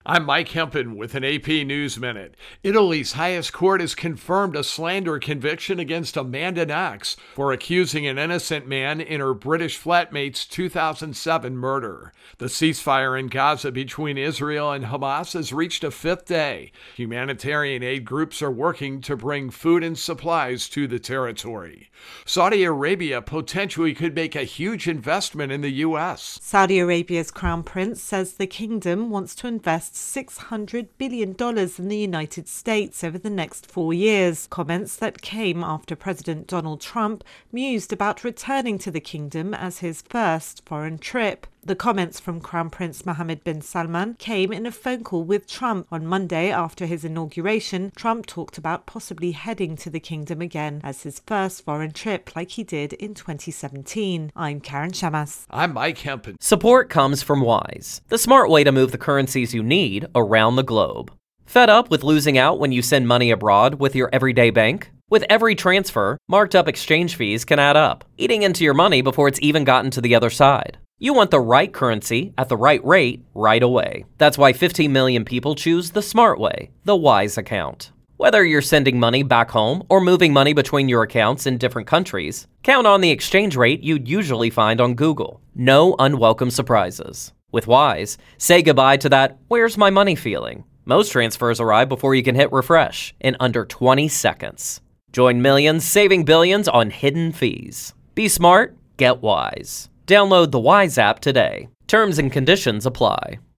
I'm Mike Hempen with an AP News Minute. Italy's highest court has confirmed a slander conviction against Amanda Knox for accusing an innocent man in her British flatmate's 2007 murder. The ceasefire in Gaza between Israel and Hamas has reached a fifth day. Humanitarian aid groups are working to bring food and supplies to the territory. Saudi Arabia potentially could make a huge investment in the U.S. Saudi Arabia's Crown Prince says the kingdom wants to invest $600 billion in the United States over the next 4 years. Comments that came after President Donald Trump mused about returning to the kingdom as his first foreign trip. The comments from Crown Prince Mohammed bin Salman came in a phone call with Trump. On Monday, after his inauguration, Trump talked about possibly heading to the kingdom again as his first foreign trip like he did in 2017. I'm Karen Shamas. I'm Mike Hempen. Support comes from Wise, the smart way to move the currencies you need around the globe. Fed up with losing out when you send money abroad with your everyday bank? With every transfer, marked up exchange fees can add up, eating into your money before it's even gotten to the other side. You want the right currency at the right rate right away. That's why 15 million people choose the smart way, the Wise account. Whether you're sending money back home or moving money between your accounts in different countries, count on the exchange rate you'd usually find on Google. No unwelcome surprises. With Wise, say goodbye to that "where's my money" feeling. Most transfers arrive before you can hit refresh in under 20 seconds. Join millions saving billions on hidden fees. Be smart, get Wise. Download the Wise app today. Terms and conditions apply.